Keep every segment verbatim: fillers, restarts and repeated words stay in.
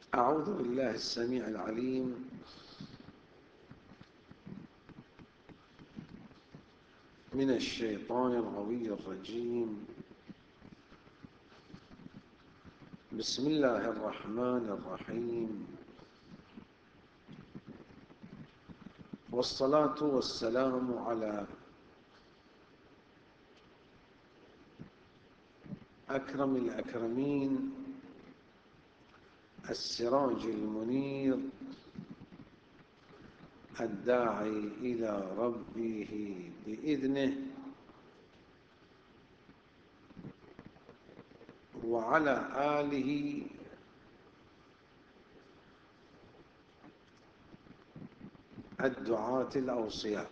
أعوذ بالله السميع العليم من الشيطان الغوي الرجيم. بسم الله الرحمن الرحيم، والصلاة والسلام على أكرم الأكرمين، السراج المنير، الداعي إلى ربه بإذنه، وعلى آله الدعاة الأوصياء.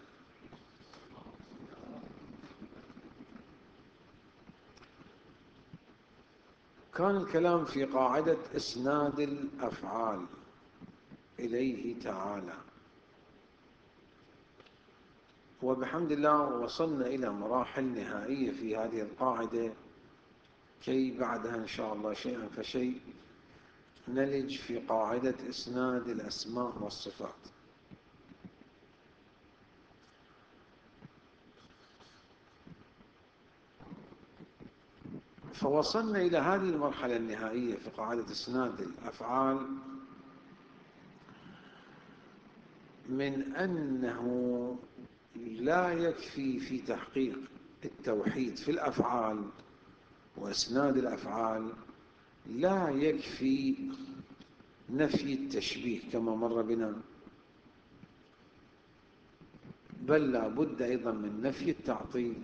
كان الكلام في قاعدة إسناد الأفعال إليه تعالى، وبحمد الله وصلنا إلى مراحل نهائية في هذه القاعدة، كي بعدها إن شاء الله شيئا فشيء نلج في قاعدة إسناد الأسماء والصفات. فوصلنا إلى هذه المرحلة النهائية في قاعدة إسناد الأفعال من أنه لا يكفي في تحقيق التوحيد في الأفعال وإسناد الأفعال، لا يكفي نفي التشبيه كما مر بنا، بل لا بد أيضا من نفي التعطيل.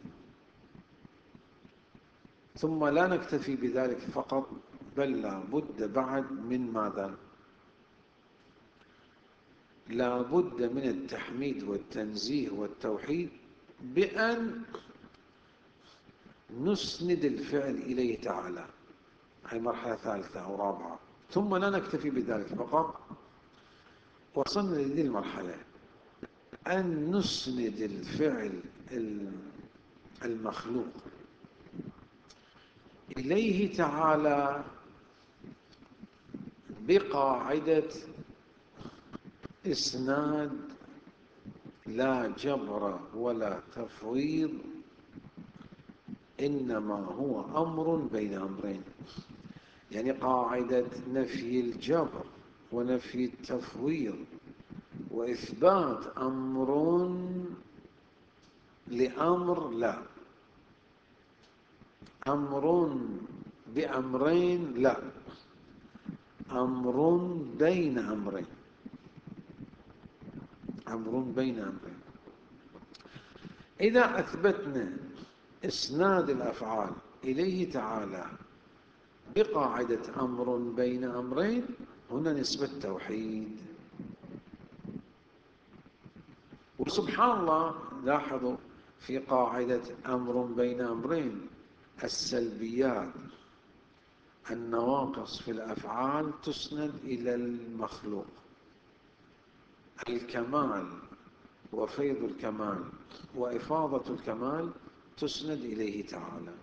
ثم لا نكتفي بذلك فقط، بل لا بد بعد من ماذا؟ لا بد من التحميد والتنزيه والتوحيد، بأن نسند الفعل إليه تعالى. هي مرحلة ثالثة أو رابعة. ثم لا نكتفي بذلك فقط، وصلنا لهذه المرحلة أن نسند الفعل المخلوق إليه تعالى بقاعدة إسناد لا جبر ولا تفويض، إنما هو أمر بين أمرين. يعني قاعدة نفي الجبر ونفي التفويض وإثبات أمر لأمر لا، أمر بأمرين لا، أمر بين أمرين، أمر بين أمرين. إذا أثبتنا إسناد الأفعال إليه تعالى بقاعدة أمر بين أمرين، هنا نسبة توحيد. وسبحان الله، لاحظوا في قاعدة أمر بين أمرين السلبيات النواقص في الأفعال تسند إلى المخلوق، الكمال وفيض الكمال وإفاضة الكمال تسند إليه تعالى.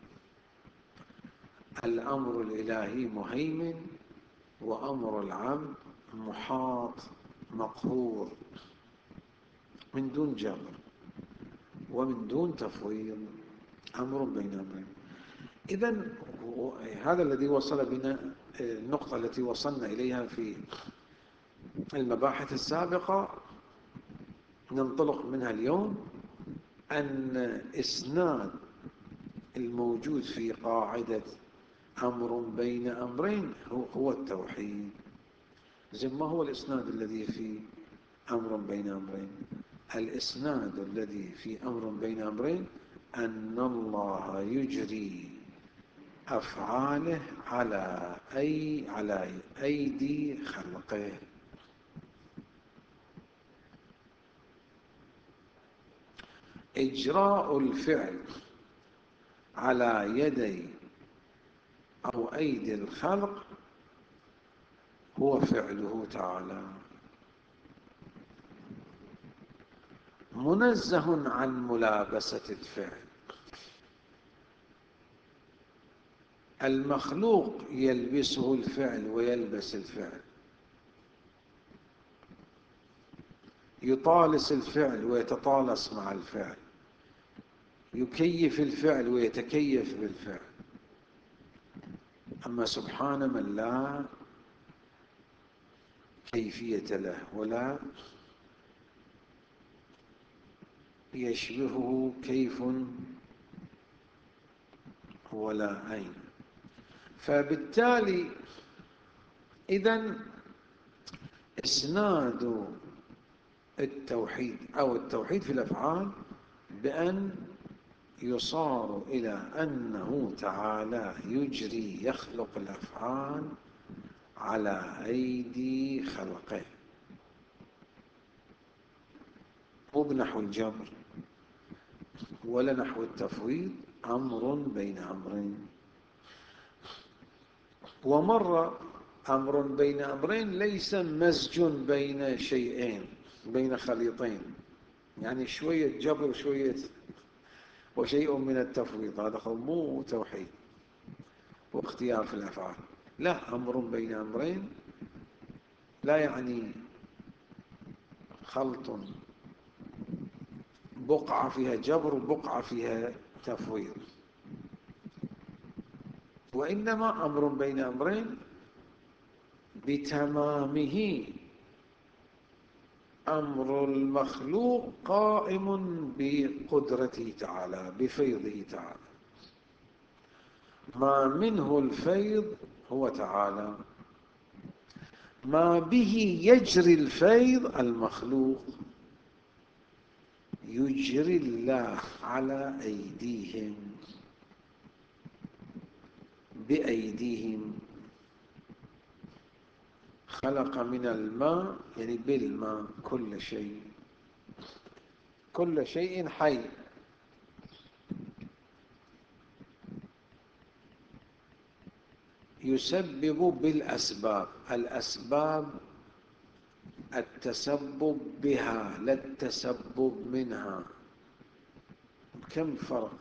الأمر الإلهي مهيمن، وأمر العبد محاط مقهور، من دون جبر ومن دون تفويض، أمر بين أمرين. إذن هذا الذي وصل بنا النقطة التي وصلنا إليها في المباحث السابقة، ننطلق منها اليوم أن إسناد الموجود في قاعدة أمر بين أمرين هو التوحيد. زي ما هو الإسناد الذي في أمر بين أمرين؟ الإسناد الذي في أمر بين أمرين أن الله يجري أفعاله على أي على أيدي خلقه. إجراء الفعل على يدي أو أيدي الخلق هو فعله تعالى، منزه عن ملابسة الفعل. المخلوق يلبسه الفعل ويلبس الفعل، يطالس الفعل ويتطالس مع الفعل، يكيف الفعل ويتكيف بالفعل. أما سبحان من لا كيفية له ولا يشبهه كيف ولا أين. فبالتالي إذن إسناد التوحيد أو التوحيد في الأفعال بأن يصار إلى أنه تعالى يجري يخلق الأفعال على أيدي خلقه، مو بنحو الجبر ولا نحو التفويض، أمر بين أمرين. ومر أمر بين أمرين ليس مزج بين شيئين، بين خليطين، يعني شوية جبر وشوية وشيء من التفويض، هذا مو توحيد واختيار في الأفعال. لا، أمر بين أمرين لا يعني خلط بقعة فيها جبر وبقعة فيها تفويض، وإنما أمر بين أمرين بتمامه أمر المخلوق قائم بقدرته تعالى، بفيضه تعالى. ما منه الفيض هو تعالى، ما به يجري الفيض المخلوق يجري الله على أيديهم، بأيديهم. خلق من الماء يعني بالماء كل شيء، كل شيء حي. يسبب بالأسباب، الأسباب التسبب بها لا التسبب منها. كم فرق؟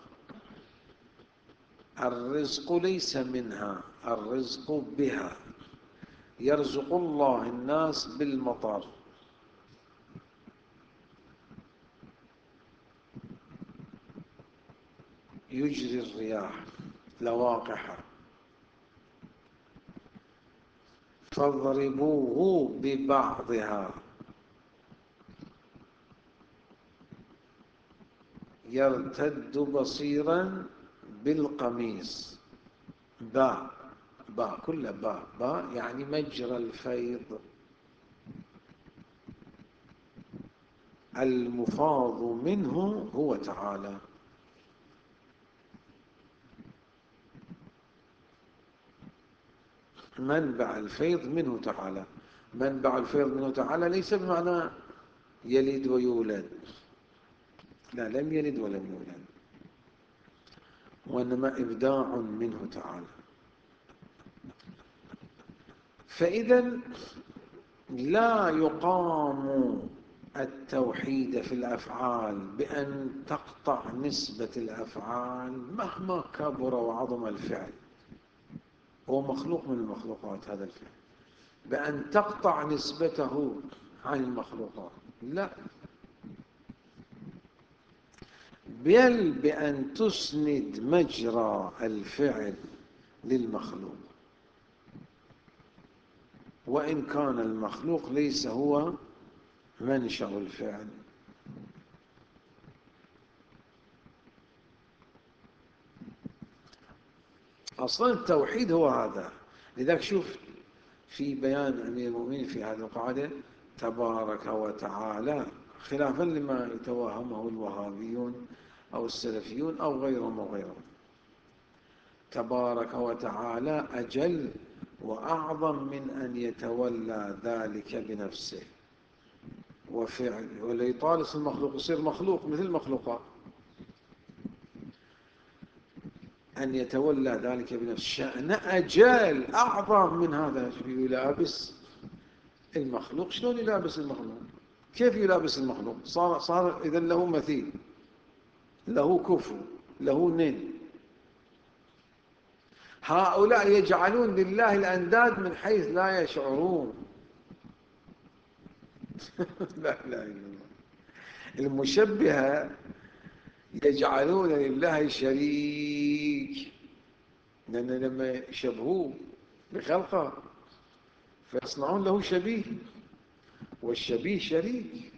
الرزق ليس منها، الرزق بها. يرزق الله الناس بالمطر، يجري الرياح لواقحة، فاضربوه ببعضها يرتد بصيرا بالقميص. باء باء كل باء باء يعني مجرى الفيض المفاض منه هو تعالى. منبع الفيض منه تعالى. منبع الفيض منه تعالى ليس بمعنى يلد ويولد، لا، لم يلد ولم يولد، وإنما إبداع منه تعالى. فإذا لا يقام التوحيد في الأفعال بأن تقطع نسبة الأفعال مهما كبر وعظم الفعل، هو مخلوق من المخلوقات هذا الفعل، بأن تقطع نسبته عن المخلوقات، لا، بل بأن تسند مجرى الفعل للمخلوق، وإن كان المخلوق ليس هو منشأ الفعل. أصلا التوحيد هو هذا. لذلك شوف في بيان أمير المؤمنين في هذه القاعدة: تبارك وتعالى، خلافا لما يتوهمه الوهابيون أو السلفيون أو غيرهم وغيرهم. تبارك وتعالى أجل وأعظم من أن يتولى ذلك بنفسه وفعل، ولا يطالس المخلوق يصير مخلوق مثل المخلوقات، أن يتولى ذلك بنفسه شأن أجل أعظم من هذا. يلابس المخلوق، شلون يلابس المخلوق؟ كيف يلابس المخلوق؟ صار صار إذن له مثيل، له كفو، له ند. هؤلاء يجعلون لله الأنداد من حيث لا يشعرون. لا لا إلا الله. المشبهة يجعلون لله شريك، لأن لما يشبهوه بخلقه فيصنعون له شبيه، والشبيه شريك.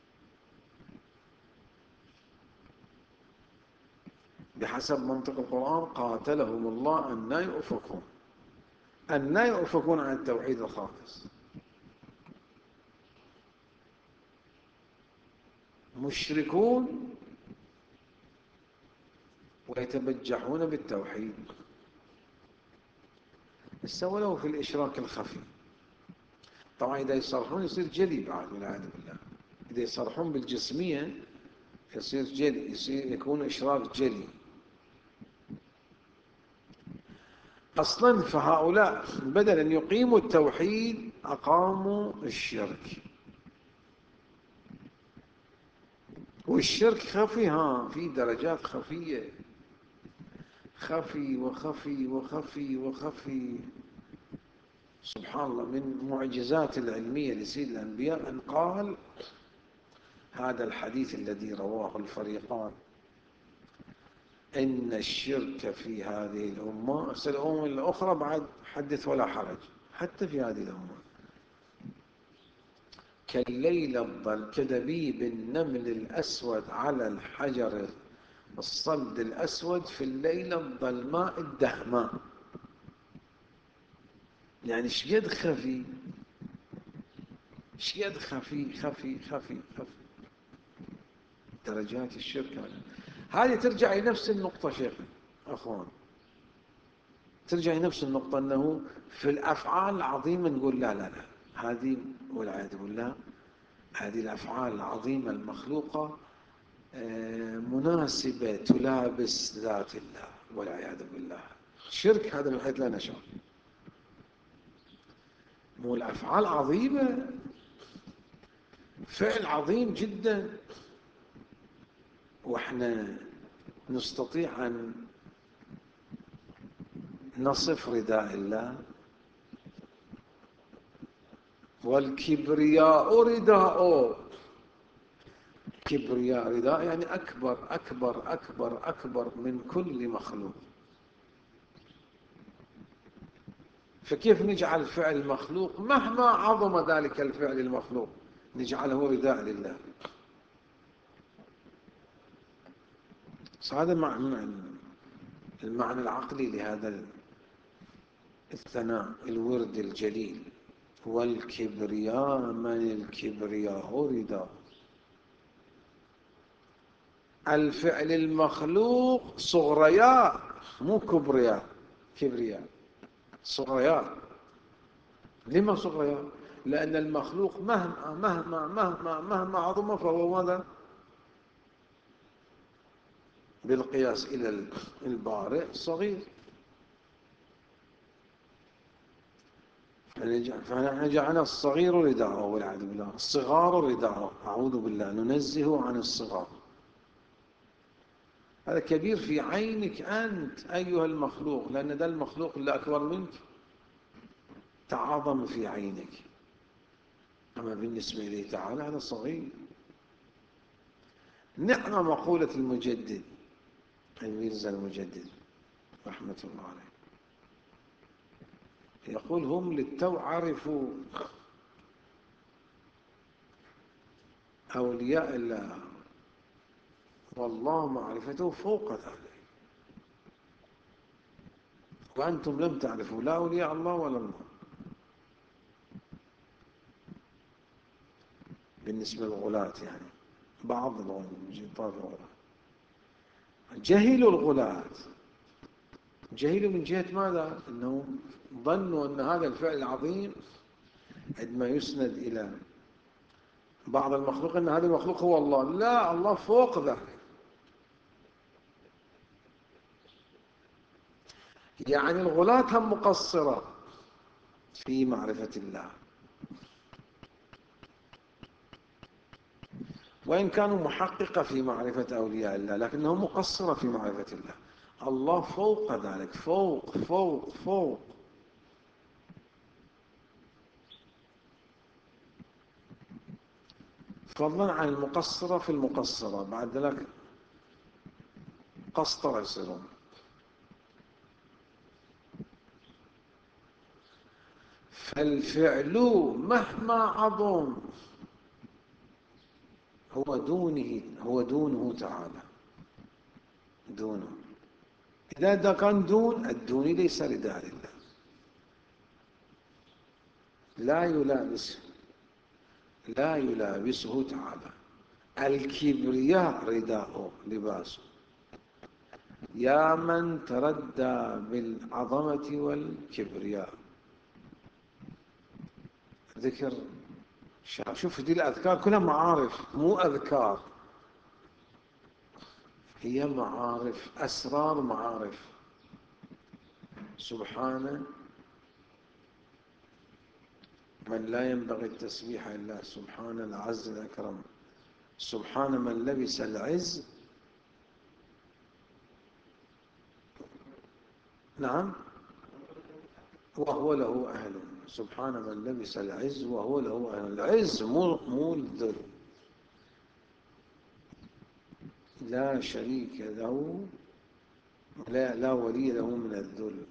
بحسب منطق القرآن قاتلهم الله أن لا يؤفكون، أن لا يؤفكون عن التوحيد الخالص. مشركون ويتبجحون بالتوحيد، بس ولو في الإشراك الخفي. طبعا إذا يصرحون يصير جلي بعد والعياذ بالله، إذا يصرحون بالجسمية يصير جلي، يصير يكون إشراك جلي. أصلا فهؤلاء بدل أن يقيموا التوحيد أقاموا الشرك، والشرك خفي، ها في درجات خفية، خفي وخفي وخفي وخفي. سبحان الله، من معجزات العلمية لسيد الأنبياء أن قال هذا الحديث الذي رواه الفريقان: إن الشرك في هذه الأمة، الأمم الأخرى بعد حدث ولا حرج، حتى في هذه الأمة كالليل الظل، كدبيب النمل الأسود على الحجر الصلد الأسود في الليلة الظلماء الدهماء. يعني شقد خفي، شقد خفي خفي خفي خفي درجات الشرك. هذه ترجع إلى نفس النقطة شيخ أخوان، ترجع إلى نفس النقطة، أنه في الأفعال العظيمة نقول لا لا لا، هذه والعياذ بالله هذه الأفعال العظيمة المخلوقة مناسبة تلابس ذات الله والعياذ بالله. شرك هذا من حيث لا نشاء، مو الأفعال عظيمة، فعل عظيم جدا، وإحنا نستطيع أن نصف رداء الله. والكبرياء رداء، كبرياء رداء يعني أكبر أكبر أكبر أكبر من كل مخلوق. فكيف نجعل فعل مخلوق مهما عظم ذلك الفعل المخلوق نجعله رداء لله؟ هذا المعنى العقلي لهذا الثناء الورد الجليل. والكبرياء من الكبرياء رداء. الفعل المخلوق صغرياء مو كبرياء، كبرياء صغرياء. لما صغرياء؟ لأن المخلوق مهما مهما مهما مهما عظم فهو ماذا؟ بالقياس إلى البارئ صغير. فنحن جعلنا الصغير رداءه والعياذ بالله، الصغار رداءه، أعوذ بالله، ننزه عن الصغار. هذا كبير في عينك أنت أيها المخلوق، لأن ده المخلوق اللي أكبر منك تعاظم في عينك، أما بالنسبة إليه تعالى هذا صغير. نعم مقولة المجدد الميرزا المجدد رحمة الله عليه، يقول هم للتو عرفوا أولياء الله والله معرفته فوق ذلك، وأنتم لم تعرفوا لا أولياء الله ولا الله. بالنسبة للغلاة يعني بعض الغلاة جهلوا، الغلاة جهلوا من جهة ماذا؟ أنهم ظنوا أن هذا الفعل العظيم عندما يسند إلى بعض المخلوق أن هذا المخلوق هو الله. لا، الله فوق ذلك. يعني الغلاة هم مقصرة في معرفة الله، وإن كانوا محققة في معرفة أولياء الله لكنهم مقصرة في معرفة الله. الله فوق ذلك، فوق فوق فوق. فضلا عن المقصرة في المقصرة، بعد ذلك قسطرة يصيرون. فالفعل مهما عظم هو دونه هو دونه تعالى، دونه. إذا كان دون الدون ليس رداء لله، لا يلابسه لا يلابسه تعالى. الكبرياء رداءه لباسه. يا من تردى بالعظمة والكبرياء. ذكر شوف دي الأذكار كلها معارف، مو أذكار، هي معارف، أسرار معارف. سبحان من لا ينبغي التسبيح إلا، سبحان العز الأكرم، سبحان من لبس العز. نعم، وهو له أهل. سبحان من لبس العز وهو له أهل. العز مو مو الذل، لا شريك له، لا لا ولي له من الذل.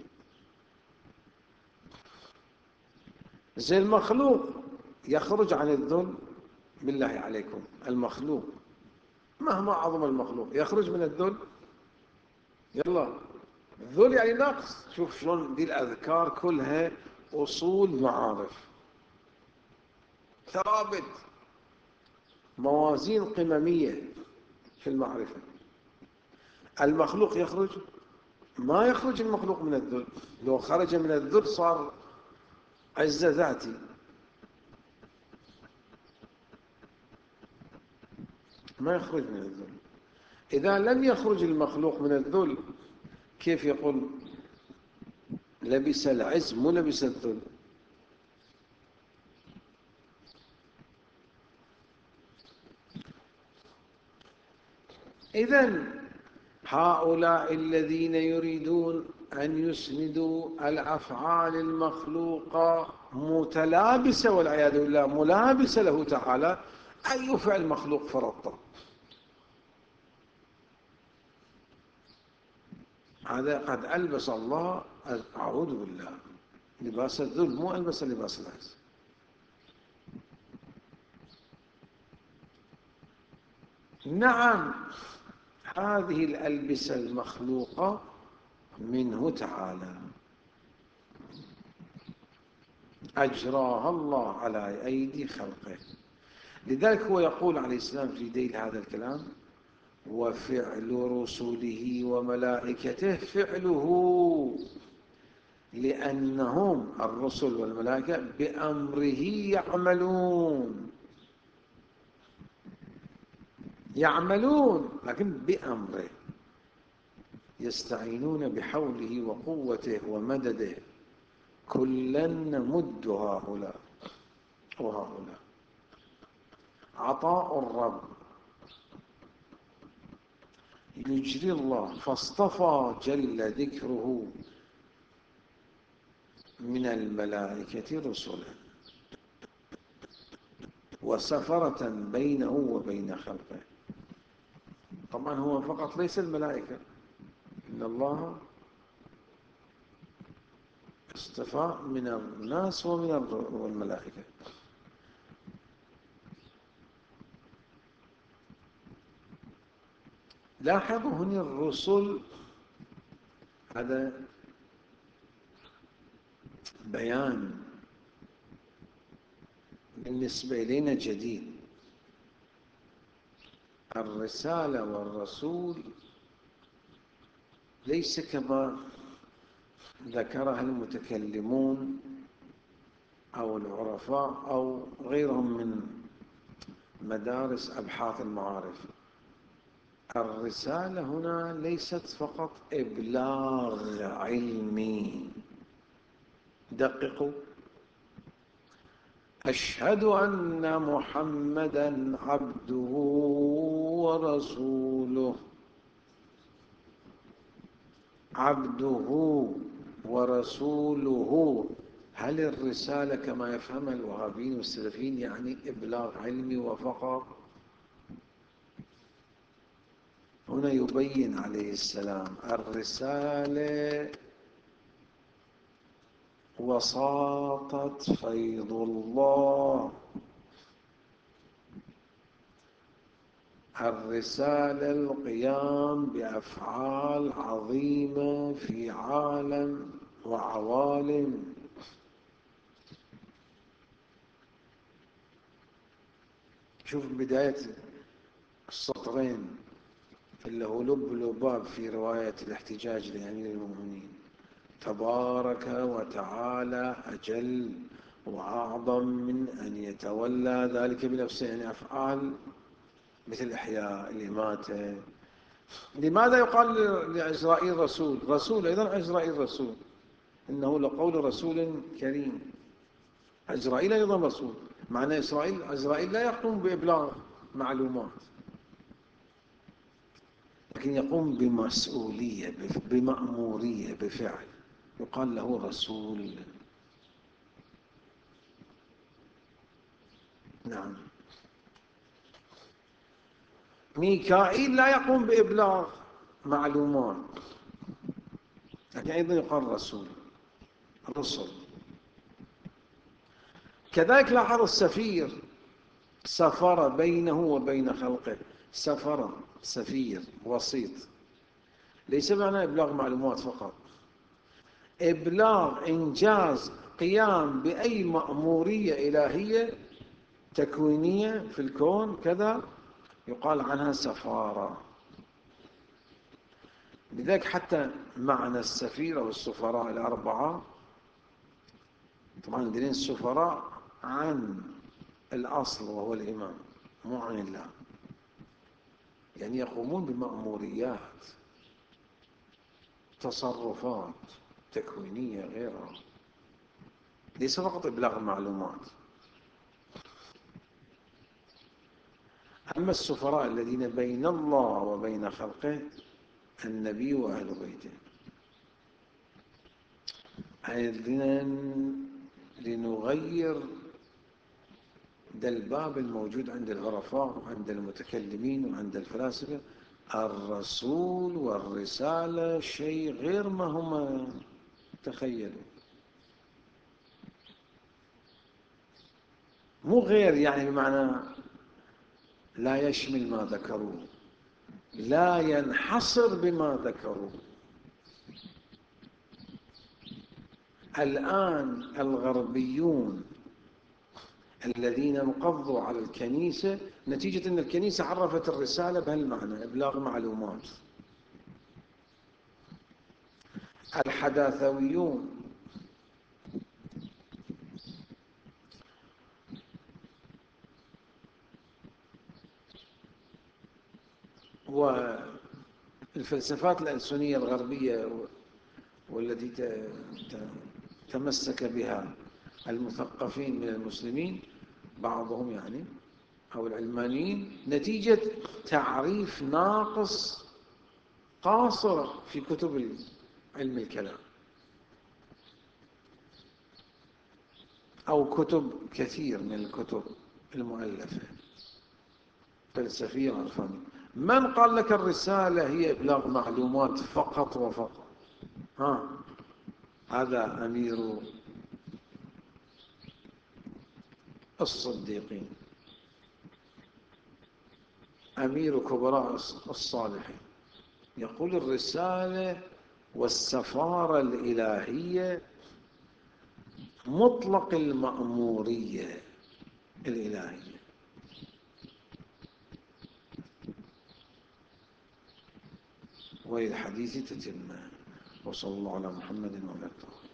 زي المخلوق يخرج عن الذل. بالله عليكم، المخلوق مهما عظم المخلوق يخرج من الذل؟ يلا، الذل يعني نقص. شوف شلون دي الأذكار كلها أصول معارف، ثوابت، موازين قممية في المعرفة. المخلوق يخرج؟ ما يخرج المخلوق من الذل. لو خرج من الذل صار عزة ذاتي. ما يخرج من الذل. إذا لم يخرج المخلوق من الذل، كيف يقول لبس العز مو لبس الذل؟ إذن هؤلاء الذين يريدون أن يسندوا الأفعال المخلوقة متلابسة والعياذ بالله ملابسة له تعالى، أي فعل مخلوق فرضته؟ هذا قد ألبس الله، أعوذ بالله، لباس الذل، مو ألبس لباس العز. نعم، هذه الألبسة المخلوقة منه تعالى، أجراها الله على أيدي خلقه. لذلك هو يقول عليه السلام في ذيل هذا الكلام: وفعل رسله وملائكته فعله، لأنهم الرسل والملائكة بأمره يعملون. يعملون لكن بأمره، يستعينون بحوله وقوته ومدده. كلا نمد هؤلاء وهؤلاء. عطاء الرب يجري الله، فاصطفى جل ذكره من الملائكة رسلا وسفرة بينه وبين خلقه. طبعا هو فقط ليس الملائكة، إن الله اصطفى من الناس ومن الملائكة. لاحظوا هنا الرسل، هذا بيان بالنسبة إلينا جديد. الرسالة والرسول ليس كما ذكرها المتكلمون أو العرفاء أو غيرهم من مدارس أبحاث المعارف. الرسالة هنا ليست فقط إبلاغ علمي. دققوا: أشهد أن محمدًا عبده ورسوله. عبده ورسوله هل الرسالة كما يفهمها الوهابيين والسلفيين يعني إبلاغ علمي وفقط؟ هنا يبين عليه السلام الرسالة وساطة فيض الله، الرسالة القيام بأفعال عظيمة في عالم وعوالم. شوف بداية السطرين اللي هو لب لباب في رواية الاحتجاج لأمير المؤمنين: تبارك وتعالى أجل وأعظم من أن يتولى ذلك بنفسه، يعني أفعال مثل إحياء الإماتة. لماذا يقال لعزرائيل رسول؟ رسول أيضا، عزرائيل رسول، إنه لقول رسول كريم. عزرائيل أيضا رسول، معنى إسرائيل عزرائيل لا يقوم بإبلاغ معلومات، لكن يقوم بمسؤولية، بمأمورية، بفعل، يقال له رسول. نعم. ميكائيل لا يقوم بإبلاغ معلومات، لكن أيضا يقال رسول، رسل. كذلك لاحظ السفير، سفر بينه وبين خلقه، سفر، سفير، وسيط، ليس معنى إبلاغ معلومات فقط، إبلاغ، إنجاز، قيام بأي مأمورية إلهية تكوينية في الكون كذا، يقال عنها سفارة. لذلك حتى معنى السفير أو السفراء الأربعة، طبعا دين السفراء عن الأصل وهو الإمام، مو عن الله، يعني يقومون بمأموريات، تصرفات تكوينية غيرها، ليس فقط إبلاغ المعلومات. أما السفراء الذين بين الله وبين خلقه، النبي وأهل بيته. إذن لنغير ده الباب الموجود عند العرفاء وعند المتكلمين وعند الفلاسفة، الرسول والرسالة شيء غير ما هم تخيلوا. مو غير يعني بمعنى لا يشمل ما ذكروه، لا ينحصر بما ذكروه. الآن الغربيون الذين انقضوا على الكنيسة نتيجة أن الكنيسة عرفت الرسالة بهالمعنى، إبلاغ معلومات. الحداثويون والفلسفات الألسنية الغربية والتي تمسك بها المثقفين من المسلمين بعضهم يعني أو العلمانيين، نتيجة تعريف ناقص قاصر في كتب علم الكلام أو كتب كثير من الكتب المؤلفة فلسفية عرفانية. من قال لك الرسالة هي إبلاغ معلومات فقط وفقط؟ ها، هذا أمير الصديقين، أمير كبراء الصالحين، يقول الرسالة والسفارة الإلهية مطلق المأمورية الإلهية. وللحديث تتمة. وصلى الله على محمد وعلى آله.